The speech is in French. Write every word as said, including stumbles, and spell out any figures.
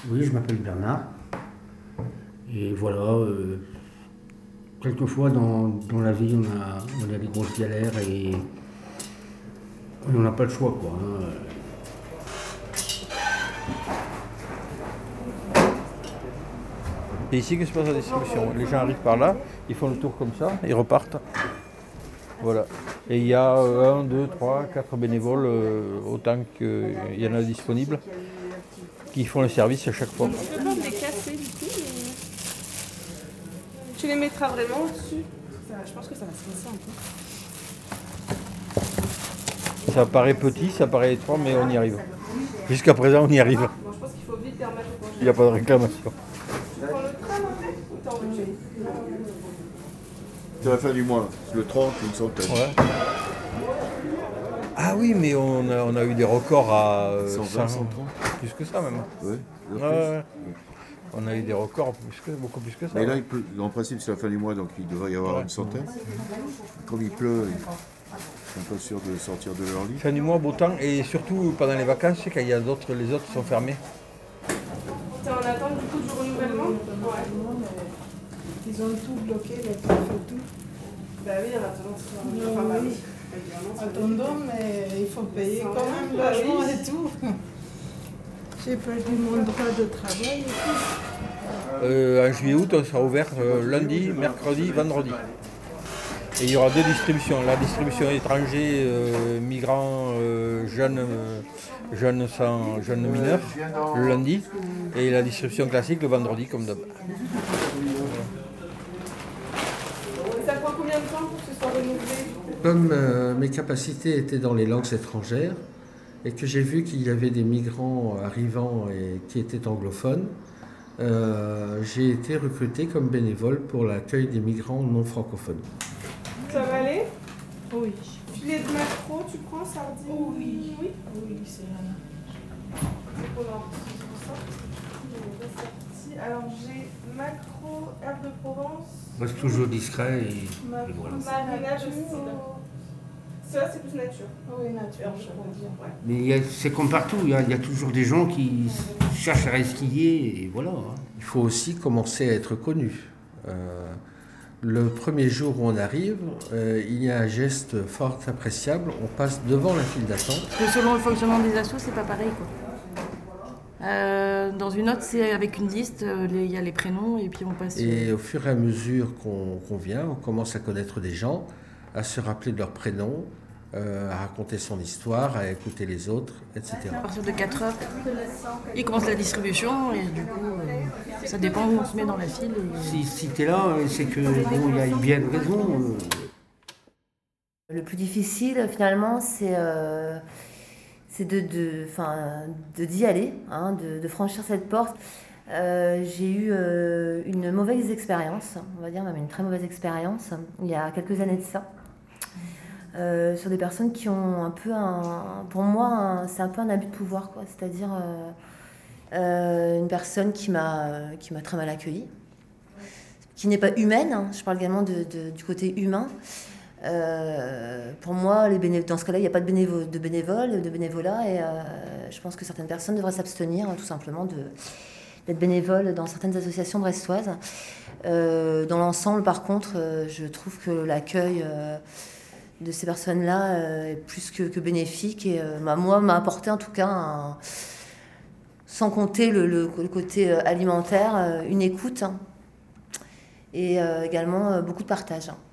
Oui, je m'appelle Bernard. Et voilà, euh, quelquefois dans, dans la vie, on a, on a des grosses galères et on n'a pas le choix, quoi, hein. C'est ici que se passe la distribution. Les gens arrivent par là, ils font le tour comme ça, ils repartent. Voilà. Et il y a euh, un, deux, trois, quatre bénévoles, euh, autant qu'il y en a disponibles, qui font le service à chaque fois. Tu peux pas me les casser du coup, mais... Tu les mettras vraiment au-dessus. Je pense que ça va se passer un peu. Ça paraît petit, ça paraît étroit, mais on y arrive. Jusqu'à présent, on y arrive. Bon, je pense qu'il faut vite les remettre au congé. Il n'y a pas de réclamation. Tu prends le tram un peu ou t'es en voiture? C'est la fin du mois, le trente, une centaine. Ouais. Ah oui, mais on a, on a eu des records à euh, cent vingt, cent, cent trente. plus que ça même. Ouais, Ouais, ouais. On a eu des records plus que, beaucoup plus que ça. mais là, il pleut. En principe, c'est la fin du mois, donc il devrait y avoir Ouais. une centaine. Comme il pleut, ils sont pas sûrs de sortir de leur lit. Fin du mois, beau temps, et surtout pendant les vacances, c'est quand il y a d'autres, les autres sont fermés. T'es en attente du coup du renouvellement? Ouais. Ils ont tout bloqué, les préfets, tout. Bah oui, en attendant, c'est Non, enfin, bah, oui. Attendons, mais il faut payer quand même le logement et tout. J'ai perdu mon droit de travail et tout. Euh, en juillet-août, on sera ouvert euh, lundi, mercredi, vendredi. Et il y aura deux distributions. La distribution étrangers, euh, migrants, euh, jeunes, euh, jeunes, sans, jeunes mineurs, le lundi. Et la distribution classique le vendredi, comme d'hab. Et ça prend combien de temps pour que ce soit renouvelé? Comme euh, mes capacités étaient dans les langues étrangères et que j'ai vu qu'il y avait des migrants arrivant et qui étaient anglophones, euh, j'ai été recruté comme bénévole pour l'accueil des migrants non francophones. Ça va aller? Oui. Filet de macro, tu prends sardine? Oui. Oui. Oui, c'est là. Alors j'ai macro, herbe de Provence, Reste toujours discret et, et voilà. marinade aussi. Ça c'est plus nature. Oui, nature, je veux dire. Ouais. Mais il y a- c'est comme partout, il y, a, il y a toujours des gens qui cherchent à resquiller et voilà, hein. Il faut aussi commencer à être connu. Euh, le premier jour où on arrive, euh, il y a un geste fort appréciable, on passe devant la file d'attente. Parce que selon le fonctionnement des assos, c'est pas pareil, quoi. Euh, dans une autre, c'est avec une liste, euh, les- il y a les prénoms et puis on passe. Et euh, au fur et à mesure qu'on qu'on vient, on commence à connaître des gens, à se rappeler de leurs prénoms, euh, à raconter son histoire, à écouter les autres, et à cetera. partir de quatre heures, il commence la distribution et du coup, euh, ça dépend où on se met dans la file. et- Si, si tu es là, c'est que bon, il y a bien une raison. euh. Le plus difficile, finalement, c'est euh, c'est de, de, enfin, de d'y aller, hein, de, de franchir cette porte. Euh, j'ai eu euh, une mauvaise expérience, on va dire même une très mauvaise expérience, il y a quelques années de ça, euh, sur des personnes qui ont un peu un... Pour moi, un- c'est un peu un abus de pouvoir, quoi. C'est-à-dire euh, euh, une personne qui m'a qui m'a très mal accueillie, qui n'est pas humaine, hein, je parle également de, de- du côté humain. Euh, pour moi, les béné- dans ce cas-là, il n'y a pas de, bénévo- de bénévoles, de bénévolat, et euh, je pense que certaines personnes devraient s'abstenir, hein, tout simplement, de, d'être bénévoles dans certaines associations brestoises. Euh, dans l'ensemble, par contre, euh, je trouve que l'accueil euh, de ces personnes-là euh, est plus que, que bénéfique, et euh, bah, moi, m'a apporté en tout cas, un- sans compter le, le- le côté euh, alimentaire, euh, une écoute, hein, et euh, également euh, beaucoup de partage, hein.